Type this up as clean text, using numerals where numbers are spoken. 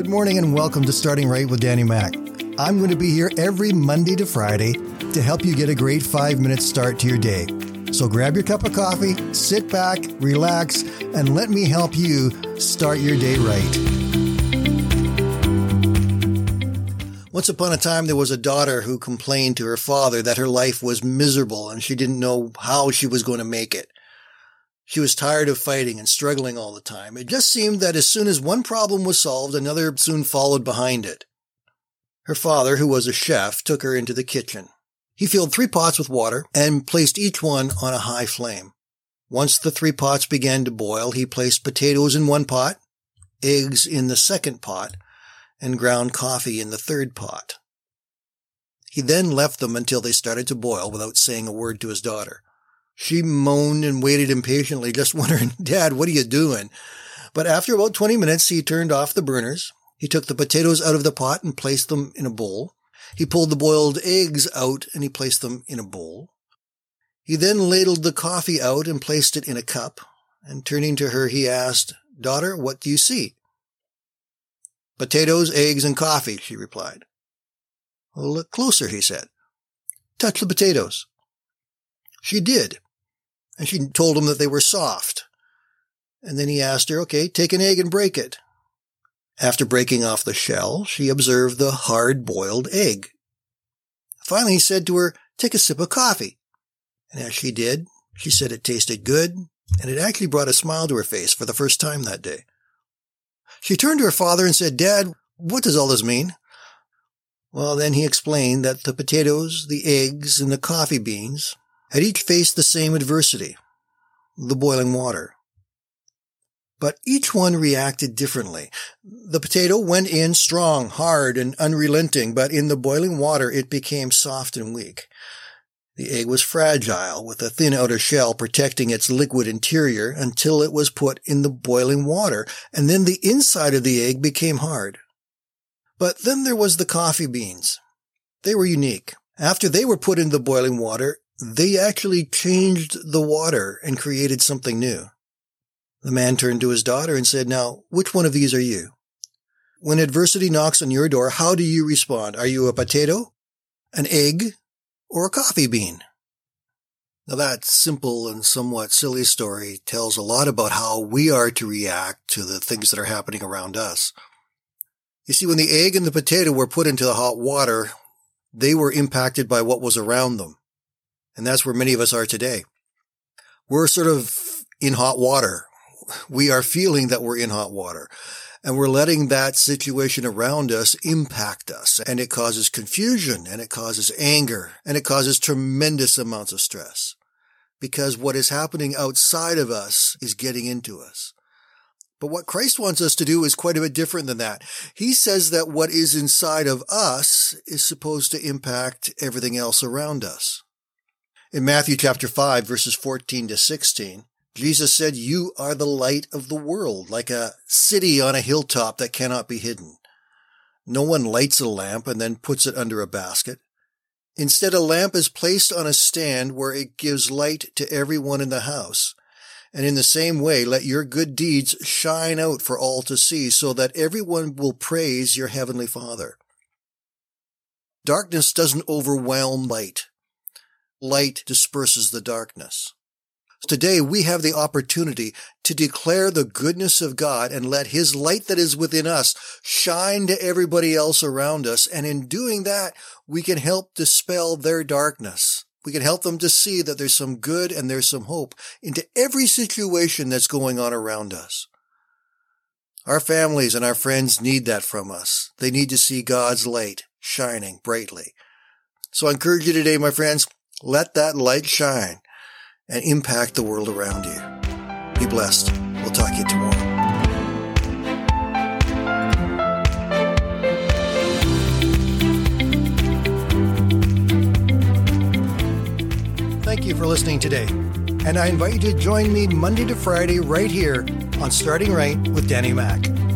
Good morning and welcome to Starting Right with Danny Mac. I'm going to be here every Monday to Friday to help you get a great 5-minute start to your day. So grab your cup of coffee, sit back, relax, and let me help you start your day right. Once upon a time, there was a daughter who complained to her father that her life was miserable and she didn't know how she was going to make it. She was tired of fighting and struggling all the time. It just seemed that as soon as one problem was solved, another soon followed behind it. Her father, who was a chef, took her into the kitchen. He filled 3 pots with water and placed each one on a high flame. Once the 3 pots began to boil, he placed potatoes in one pot, eggs in the second pot, and ground coffee in the third pot. He then left them until they started to boil without saying a word to his daughter. She moaned and waited impatiently, just wondering, "Dad, what are you doing?" But after about 20 minutes, he turned off the burners. He took the potatoes out of the pot and placed them in a bowl. He pulled the boiled eggs out and he placed them in a bowl. He then ladled the coffee out and placed it in a cup. And turning to her, he asked, "Daughter, what do you see?" "Potatoes, eggs, and coffee," she replied. "Well, look closer," he said. "Touch the potatoes." She did. And she told him that they were soft. And then he asked her, "Okay, take an egg and break it." After breaking off the shell, she observed the hard-boiled egg. Finally, he said to her, "Take a sip of coffee." And as she did, she said it tasted good, and it actually brought a smile to her face for the first time that day. She turned to her father and said, "Dad, what does all this mean?" Well, then he explained that the potatoes, the eggs, and the coffee beans had each faced the same adversity, the boiling water. But each one reacted differently. The potato went in strong, hard, and unrelenting, but in the boiling water it became soft and weak. The egg was fragile, with a thin outer shell protecting its liquid interior until it was put in the boiling water, and then the inside of the egg became hard. But then there was the coffee beans. They were unique. After they were put in the boiling water, they actually changed the water and created something new. The man turned to his daughter and said, "Now, which one of these are you? When adversity knocks on your door, how do you respond? Are you a potato, an egg, or a coffee bean?" Now that simple and somewhat silly story tells a lot about how we are to react to the things that are happening around us. You see, when the egg and the potato were put into the hot water, they were impacted by what was around them. And that's where many of us are today. We're sort of in hot water. We are feeling that we're in hot water. And we're letting that situation around us impact us. And it causes confusion, and it causes anger, and it causes tremendous amounts of stress. Because what is happening outside of us is getting into us. But what Christ wants us to do is quite a bit different than that. He says that what is inside of us is supposed to impact everything else around us. In Matthew chapter 5, verses 14 to 16, Jesus said, "You are the light of the world, like a city on a hilltop that cannot be hidden. No one lights a lamp and then puts it under a basket. Instead, a lamp is placed on a stand where it gives light to everyone in the house. And in the same way, let your good deeds shine out for all to see, so that everyone will praise your heavenly Father." Darkness doesn't overwhelm light. Light disperses the darkness. Today, we have the opportunity to declare the goodness of God and let His light that is within us shine to everybody else around us. And in doing that, we can help dispel their darkness. We can help them to see that there's some good and there's some hope into every situation that's going on around us. Our families and our friends need that from us. They need to see God's light shining brightly. So I encourage you today, my friends, let that light shine and impact the world around you. Be blessed. We'll talk to you tomorrow. Thank you for listening today. And I invite you to join me Monday to Friday right here on Starting Right with Danny Mac.